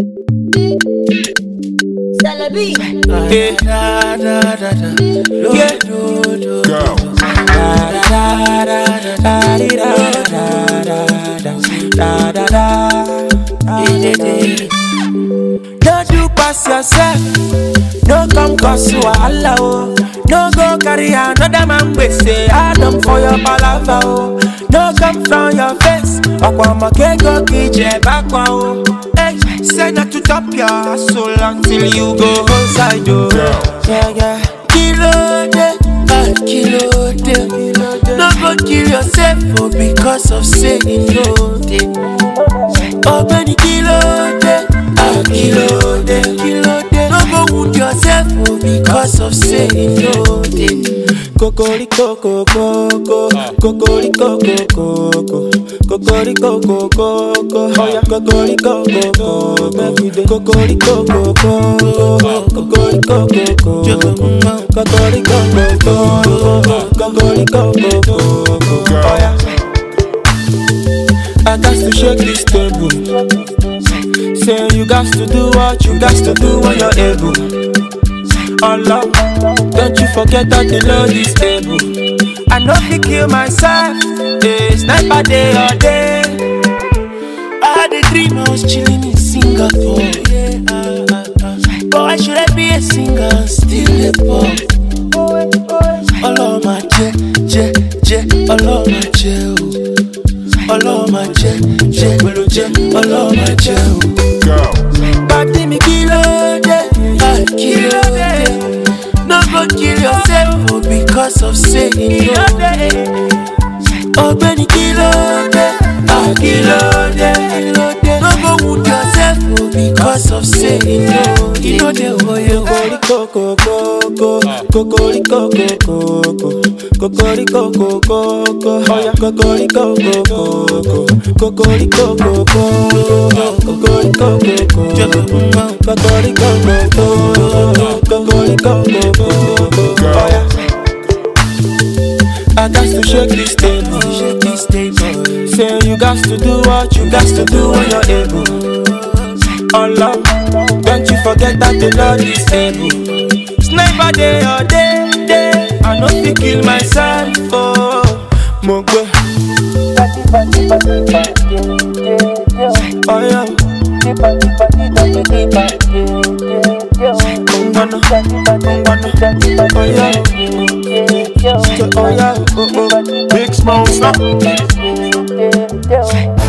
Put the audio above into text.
Celebi. Yeah, da da da da. Yeah, do do. Go. Da da da da da da da da da. Don't you pass yourself. No come cause you wahala oh. No go carry another man we say Adam for your palava oh. No come from your face. Aquama kego kije bakwa oh. Hey, say not to top your hustle until you go outside oh. Yeah, yeah. Kilo de. No go kill yourself oh, because of saying no de. Oh, many kilo de. Kilo de. No go wound yourself oh, because of saying no de. Kokoriko koko, kokoriko koko, kokoriko koko, oh yeah, kokoriko koko, kokoriko koko, kokoriko koko, oh yeah. I got to shake this table. Say you got to do what you got to do when you're able. Allah, don't you forget that the Lord is able. I know if kill myself, it's night by day or day. I had a dream I was chilling in Singapore. But why should I be a singer still a pop? Allah my je, Allah my je, Allah my je, Allah my je. Go. Party me kilo de. No go kill yourself oh, because of saying no. Oh, Benny kilo de. No go wound yourself oh, because of saying no. You know the way you go. Kokoriko koko, oh yeah, kokoriko oh yeah. I got to shake this table. Say you got to do what you got to do when you're able. Allah, don't you forget that the Lord is able. Sniper day or day. I know if kill myself oh, Mogwe. Oh yeah. Oh yeah. Big Smoke, stop.